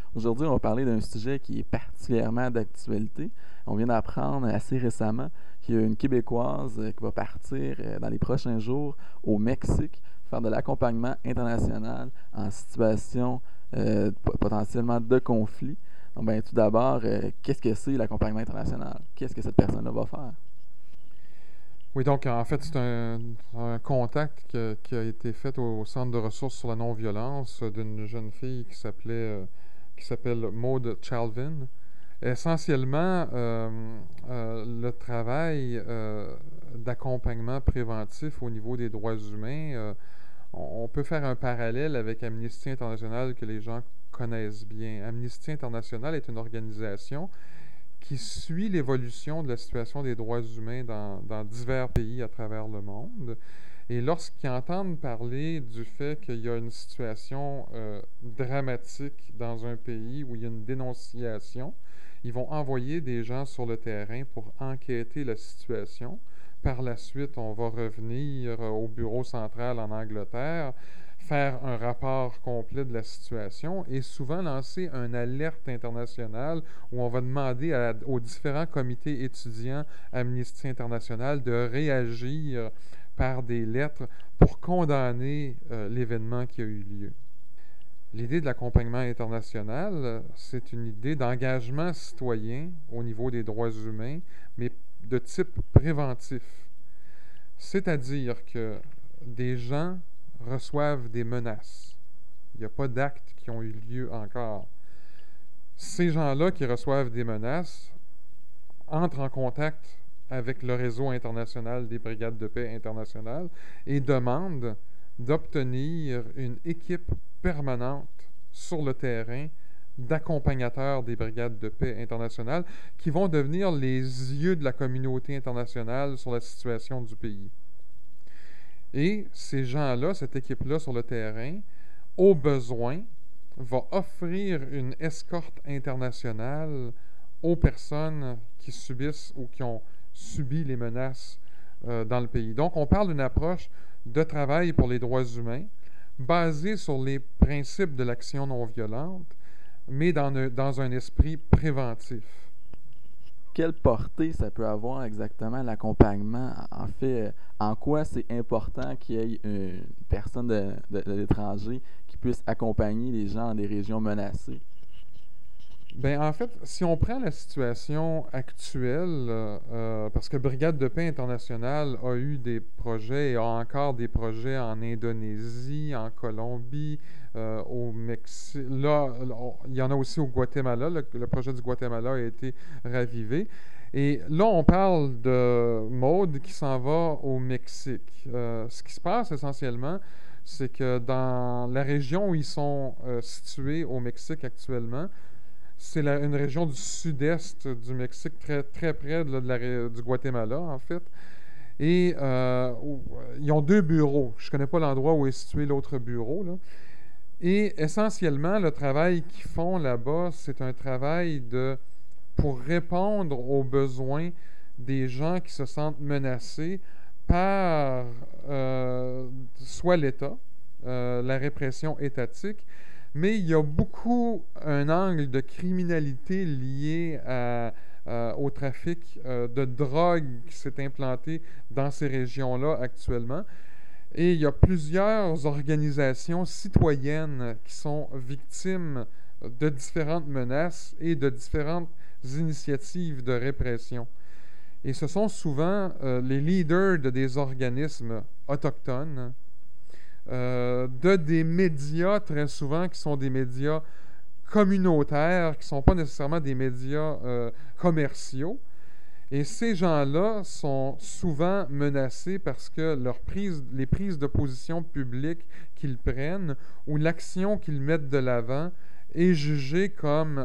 Aujourd'hui, on va parler d'un sujet qui est particulièrement d'actualité. On vient d'apprendre assez récemment qu'il y a une Québécoise qui va partir dans les prochains jours au Mexique faire de l'accompagnement international en situation potentiellement de conflit. Donc, ben, tout d'abord, qu'est-ce que c'est l'accompagnement international? Qu'est-ce que cette personne-là va faire? Oui, donc en fait, c'est un contact qui a été fait au Centre de ressources sur la non-violence d'une jeune fille qui s'appelle Maude Chalvin. Essentiellement, le travail d'accompagnement préventif au niveau des droits humains, on peut faire un parallèle avec Amnesty International que les gens connaissent bien. Amnesty International est une organisation qui suit l'évolution de la situation des droits humains dans divers pays à travers le monde. Et lorsqu'ils entendent parler du fait qu'il y a une situation dramatique dans un pays où il y a une dénonciation, ils vont envoyer des gens sur le terrain pour enquêter la situation. Par la suite, on va revenir au bureau central en Angleterre, faire un rapport complet de la situation et souvent lancer une alerte internationale où on va demander aux différents comités étudiants Amnesty International de réagir par des lettres pour condamner l'événement qui a eu lieu. L'idée de l'accompagnement international, c'est une idée d'engagement citoyen au niveau des droits humains, mais de type préventif. C'est-à-dire que des gens reçoivent des menaces. Il n'y a pas d'actes qui ont eu lieu encore. Ces gens-là qui reçoivent des menaces entrent en contact avec le réseau international des brigades de paix internationales et demandent d'obtenir une équipe permanente sur le terrain d'accompagnateurs des brigades de paix internationales qui vont devenir les yeux de la communauté internationale sur la situation du pays. Et ces gens-là, cette équipe-là sur le terrain, au besoin, va offrir une escorte internationale aux personnes qui subissent ou qui ont subi les menaces dans le pays. Donc, on parle d'une approche de travail pour les droits humains basée sur les principes de l'action non violente, mais dans un esprit préventif. Quelle portée ça peut avoir exactement l'accompagnement? En fait, en quoi c'est important qu'il y ait une personne de l'étranger qui puisse accompagner les gens dans des régions menacées? Ben, en fait, si on prend la situation actuelle, parce que Brigade de paix internationale a eu des projets et a encore des projets en Indonésie, en Colombie, au Mexique. Là, il y en a aussi au Guatemala. Le projet du Guatemala a été ravivé. Et là, on parle de Maude qui s'en va au Mexique. Ce qui se passe essentiellement, c'est que dans la région où ils sont situés au Mexique actuellement, c'est une région du sud-est du Mexique, très, très près du Guatemala, en fait. Et ils ont deux bureaux. Je ne connais pas l'endroit où est situé l'autre bureau, là. Et essentiellement, le travail qu'ils font là-bas, c'est un travail pour répondre aux besoins des gens qui se sentent menacés par soit l'État, la répression étatique, mais il y a beaucoup un angle de criminalité lié au trafic de drogue qui s'est implanté dans ces régions-là actuellement. Et il y a plusieurs organisations citoyennes qui sont victimes de différentes menaces et de différentes initiatives de répression. Et ce sont souvent les leaders de des organismes autochtones, de des médias très souvent qui sont des médias communautaires, qui ne sont pas nécessairement des médias commerciaux. Et ces gens-là sont souvent menacés parce que les prises de position publiques qu'ils prennent ou l'action qu'ils mettent de l'avant est jugée comme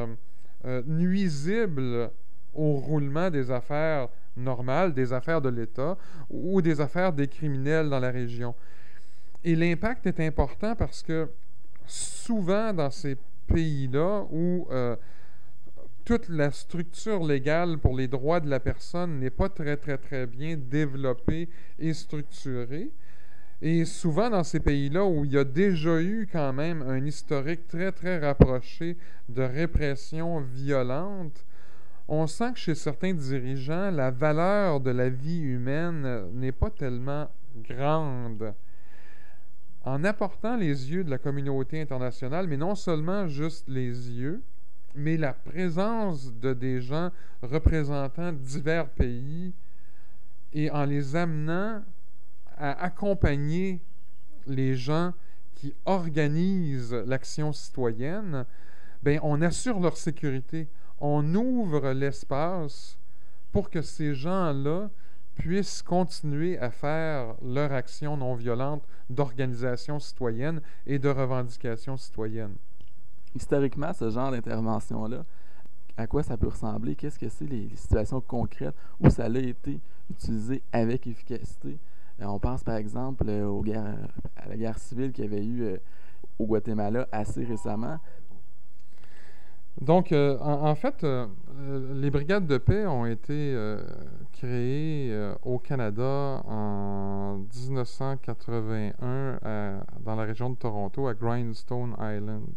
nuisible au roulement des affaires normales, des affaires de l'État ou des affaires des criminels dans la région. Et l'impact est important parce que souvent dans ces pays-là où toute la structure légale pour les droits de la personne n'est pas très, très, très bien développée et structurée, Et souvent dans ces pays-là où il y a déjà eu quand même un historique très, très rapproché de répression violente, on sent que chez certains dirigeants, la valeur de la vie humaine n'est pas tellement grande. En apportant les yeux de la communauté internationale, mais non seulement juste les yeux, mais la présence de des gens représentant divers pays et en les amenant à accompagner les gens qui organisent l'action citoyenne, ben, on assure leur sécurité. On ouvre l'espace pour que ces gens-là puissent continuer à faire leur action non violente d'organisation citoyenne et de revendication citoyenne. Historiquement, ce genre d'intervention-là, à quoi ça peut ressembler? Qu'est-ce que c'est les situations concrètes où ça a été utilisé avec efficacité? On pense par exemple à la guerre civile qu'il y avait eu au Guatemala assez récemment. Donc, en fait, les brigades de paix ont été créées au Canada en 1981 dans la région de Toronto, à Grindstone Island.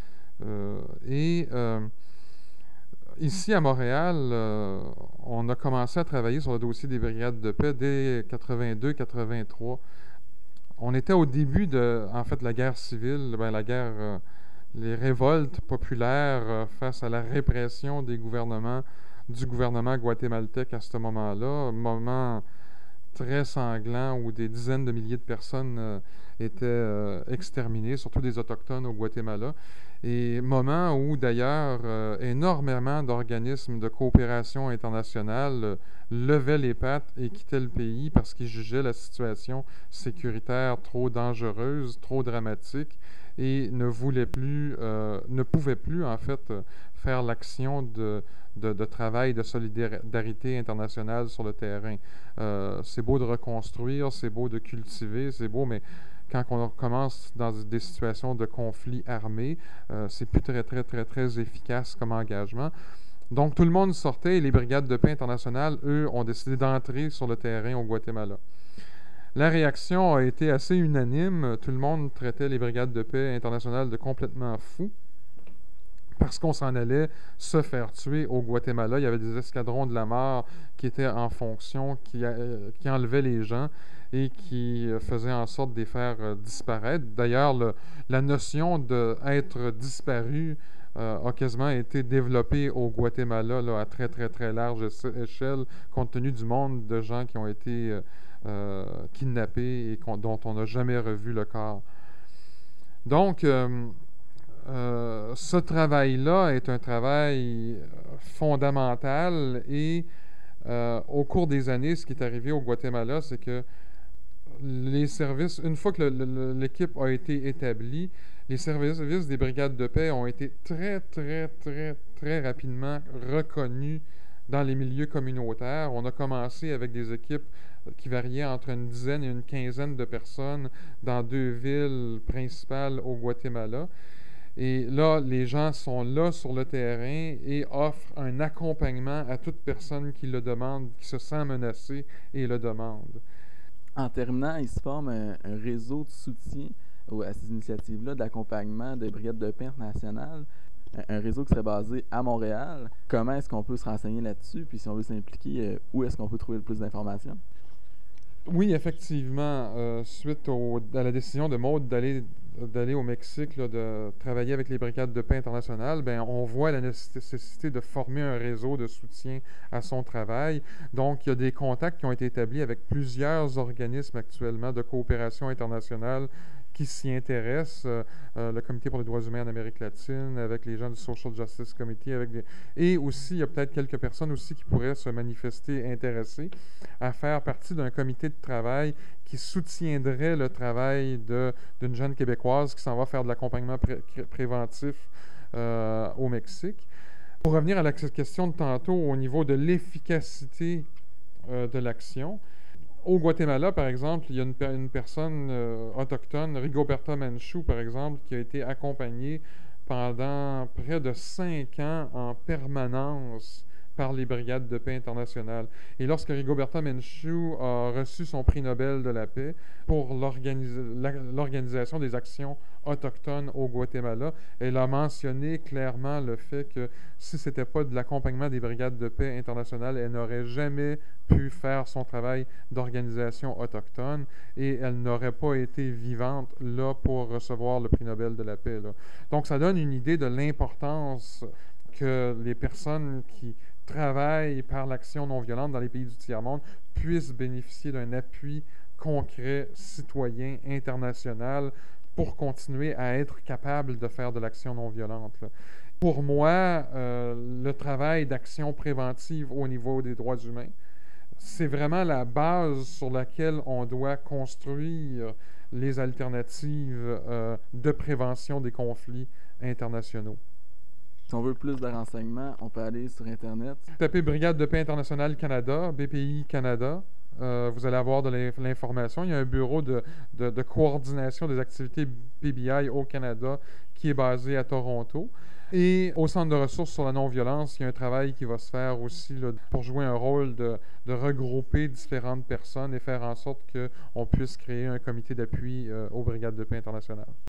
Ici à Montréal, on a commencé à travailler sur le dossier des brigades de paix dès 82-83. On était au début de la guerre civile, les révoltes populaires face à la répression du gouvernement guatémaltèque à ce moment-là. Moment très sanglant où des dizaines de milliers de personnes étaient exterminées, surtout des Autochtones au Guatemala. Et moment où, d'ailleurs, énormément d'organismes de coopération internationale levaient les pattes et quittaient le pays parce qu'ils jugeaient la situation sécuritaire trop dangereuse, trop dramatique et ne pouvaient plus, en fait, faire l'action de travail de solidarité internationale sur le terrain. C'est beau de reconstruire, c'est beau de cultiver, c'est beau, mais quand on commence dans des situations de conflit armé, c'est plus très, très, très, très efficace comme engagement. Donc, tout le monde sortait et les brigades de paix internationales, eux, ont décidé d'entrer sur le terrain au Guatemala. La réaction a été assez unanime. Tout le monde traitait les brigades de paix internationales de complètement fous parce qu'on s'en allait se faire tuer au Guatemala. Il y avait des escadrons de la mort qui étaient en fonction, qui enlevaient les gens et qui faisaient en sorte de les faire disparaître. D'ailleurs, la notion d'être disparu a quasiment été développée au Guatemala là, à très, très, très large échelle, compte tenu du nombre de gens qui ont été kidnappés et dont on n'a jamais revu le corps. Donc, ce travail-là est un travail fondamental et au cours des années, ce qui est arrivé au Guatemala, c'est que les services, une fois que l'équipe a été établie, les services des brigades de paix ont été très, très, très, très rapidement reconnus dans les milieux communautaires. On a commencé avec des équipes qui variaient entre une dizaine et une quinzaine de personnes dans 2 villes principales au Guatemala. Et là, les gens sont là sur le terrain et offrent un accompagnement à toute personne qui le demande, qui se sent menacée et le demande. En terminant, il se forme un réseau de soutien à ces initiatives-là d'accompagnement des brigades de paix internationales. Un réseau qui serait basé à Montréal. Comment est-ce qu'on peut se renseigner là-dessus? Puis si on veut s'impliquer, où est-ce qu'on peut trouver le plus d'informations? Oui, effectivement, suite à la décision de Maud d'aller au Mexique, là, de travailler avec les brigades de paix internationales, ben, on voit la nécessité de former un réseau de soutien à son travail. Donc, il y a des contacts qui ont été établis avec plusieurs organismes actuellement de coopération internationale qui s'y intéressent, le Comité pour les droits humains en Amérique latine, avec les gens du Social Justice Committee, et aussi, il y a peut-être quelques personnes aussi qui pourraient se manifester intéressées à faire partie d'un comité de travail qui soutiendrait le travail d'une jeune Québécoise qui s'en va faire de l'accompagnement préventif au Mexique. Pour revenir à la question de tantôt au niveau de l'efficacité de l'action, au Guatemala, par exemple, il y a une personne autochtone, Rigoberta Menchú, par exemple, qui a été accompagnée pendant près de 5 ans en permanence par les brigades de paix internationales. Et lorsque Rigoberta Menchú a reçu son prix Nobel de la paix pour l'organisation des actions autochtones au Guatemala, elle a mentionné clairement le fait que si ce n'était pas de l'accompagnement des brigades de paix internationales, elle n'aurait jamais pu faire son travail d'organisation autochtone et elle n'aurait pas été vivante là pour recevoir le prix Nobel de la paix, là. Donc ça donne une idée de l'importance que les personnes qui travaillent par l'action non violente dans les pays du tiers-monde puissent bénéficier d'un appui concret, citoyen, international, pour continuer à être capable de faire de l'action non violente, là. Pour moi, le travail d'action préventive au niveau des droits humains, c'est vraiment la base sur laquelle on doit construire les alternatives de prévention des conflits internationaux. Si on veut plus de renseignements, on peut aller sur Internet. Tapez Brigade de paix internationale Canada, BPI Canada. Vous allez avoir de l'information. Il y a un bureau de coordination des activités PBI au Canada qui est basé à Toronto. Et au Centre de ressources sur la non-violence, il y a un travail qui va se faire aussi là, pour jouer un rôle de regrouper différentes personnes et faire en sorte qu'on puisse créer un comité d'appui aux brigades de paix internationales.